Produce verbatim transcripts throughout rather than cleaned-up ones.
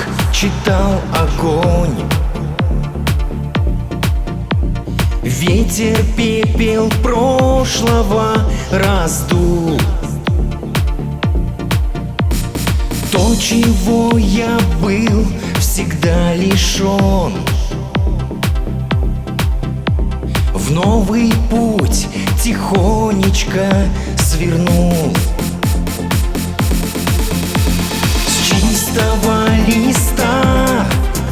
читал огонь. Ветер пепел прошлого раздул. То, чего я был всегда лишен, в новый путь тихонечко свернул. С чистого листа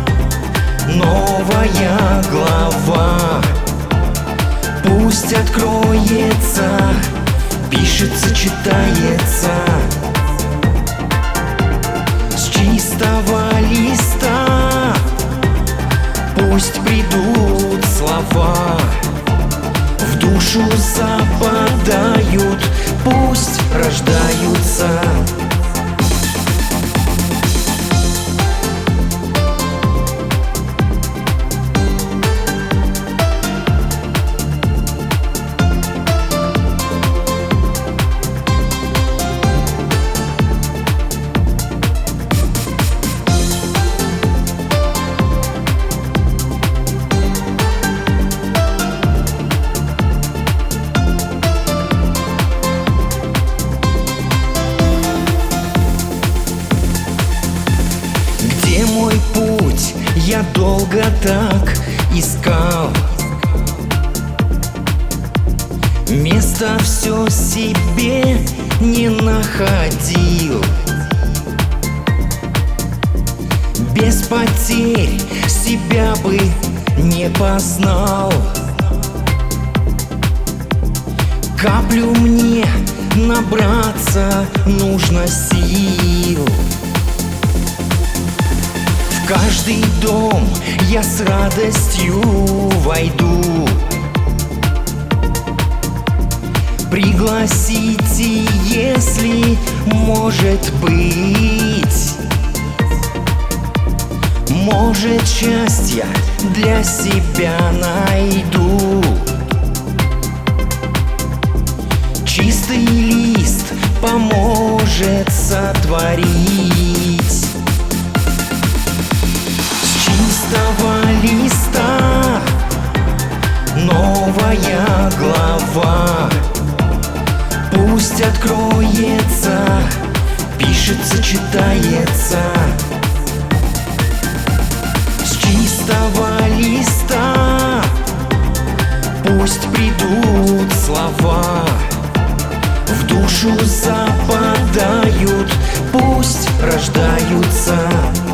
новая глава. Пусть откроется, пишется, читается. С чистого листа пусть придут слова, в душу западают, пусть рождаются. Где мой путь? Я долго так искал. Места все себе не находил. Без потерь себя бы не познал. Каплю мне набраться нужно сил. В каждый дом я с радостью войду. Пригласите, если может быть. Может, счастья для себя найду. Чистый лист поможет сотворить. С чистого листа новая глава. Пусть откроется, пишется, читается. С чистого листа пусть придут слова, в душу западают, пусть рождаются.